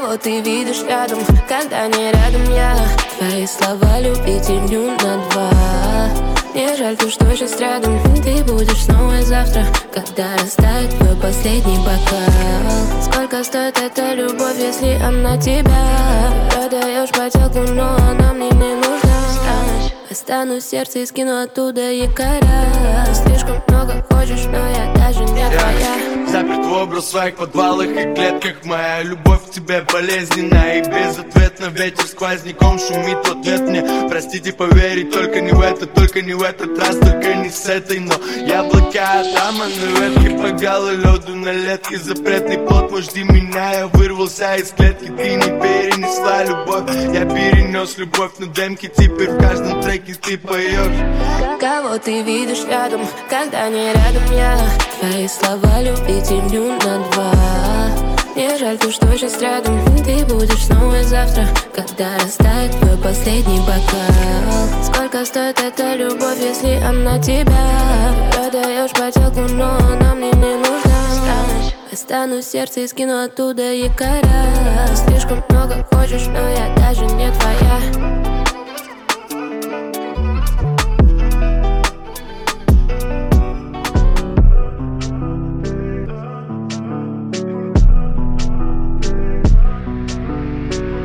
Кого ты видишь рядом, когда не рядом я? Твои слова любить илью на два. Мне жаль, то, что сейчас рядом. Ты будешь снова завтра, когда растает твой последний бокал. Сколько стоит эта любовь, если она тебя? Продаешь поделку, но она мне не нужна. Останусь в сердце и скину оттуда якоря. Слишком много хочешь, но я даже не твоя. Заперт в образ в своих подвалах и клетках. Моя любовь к тебе болезненная и безответна. Ветер сквозняком шумит в ответ мне. Простите, поверить только не в этот, только не в этот раз, только не с этой. Но яблока атаманы, ветки по гололёду на летке. Запретный плод, мой, жди меня. Я вырвался из клетки, ты не перенесла любовь. Я перенес любовь на демки, теперь в каждом треке ты поешь. Кого ты видишь рядом, когда не рядом я? Твои слова любить илью на два. Мне жаль, то, что сейчас рядом. Ты будешь снова завтра, когда растает твой последний бокал. Сколько стоит эта любовь, если она тебя? Продаешь поделку, но она мне не нужна. Останусь в сердце и скину оттуда якоря. Слишком много хочешь, но я даже не твоя.